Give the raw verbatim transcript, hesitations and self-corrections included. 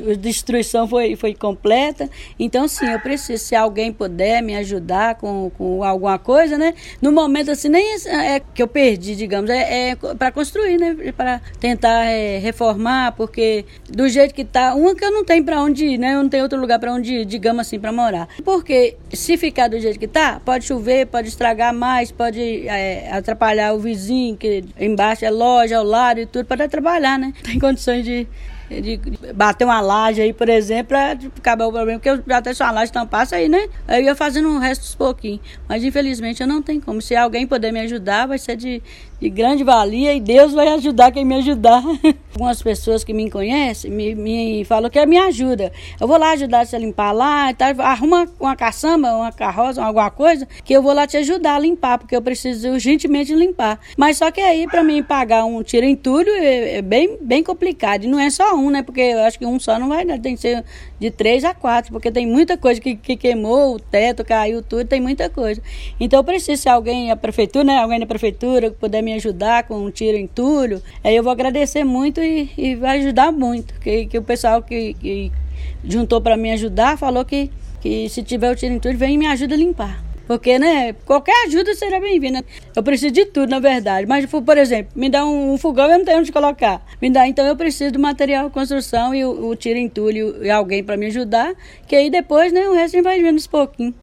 a destruição foi, foi completa. Então, sim, eu preciso, se alguém puder me ajudar com, com alguma coisa, né? No momento, assim, nem é, é que eu perdi, digamos, é, é para construir, né? Para tentar é, reformar, porque do jeito que tá, uma que eu não tenho para onde ir, né? Eu não tenho outro lugar para onde ir, digamos assim, para morar. Porque se ficar do jeito que tá, pode chover, pode estragar mais, pode é, atrapalhar o vizinho, que embaixo é loja, ao lado e tudo, pode atrapalhar, né? Tem condições de de bater uma laje aí, por exemplo, para acabar o problema, porque eu já tenho só uma laje tampasse aí, né? Aí eu ia fazendo o resto dos pouquinhos. Mas infelizmente eu não tenho como. Se alguém puder me ajudar, vai ser de, de grande valia e Deus vai ajudar quem me ajudar. Algumas pessoas que me conhecem me, me falam que me ajuda. Eu vou lá ajudar você a limpar lá, tá? Arruma uma caçamba, uma carroça, alguma coisa, que eu vou lá te ajudar a limpar, porque eu preciso urgentemente limpar. Mas só que aí, para mim pagar um tiro entulho é, é bem, bem complicado. E não é só um, né? Porque eu acho que um só não vai dar, tem que ser de três a quatro, porque tem muita coisa que, que queimou, o teto caiu, tudo, tem muita coisa. Então eu preciso, se alguém, a prefeitura, né? Alguém da prefeitura que puder me ajudar com um tiro entulho, aí eu vou agradecer muito e, e vai ajudar muito. Que, que o pessoal que, que juntou para me ajudar falou que, que se tiver o tiro entulho, vem e me ajuda a limpar. Porque, né, qualquer ajuda será bem-vinda. Eu preciso de tudo, na verdade. Mas, por exemplo, me dá um, um fogão, eu não tenho onde colocar. Me dá, então eu preciso do material de construção e o, o tiro entulho e alguém para me ajudar, que aí depois, né, o resto a gente vai vendo uns pouquinhos.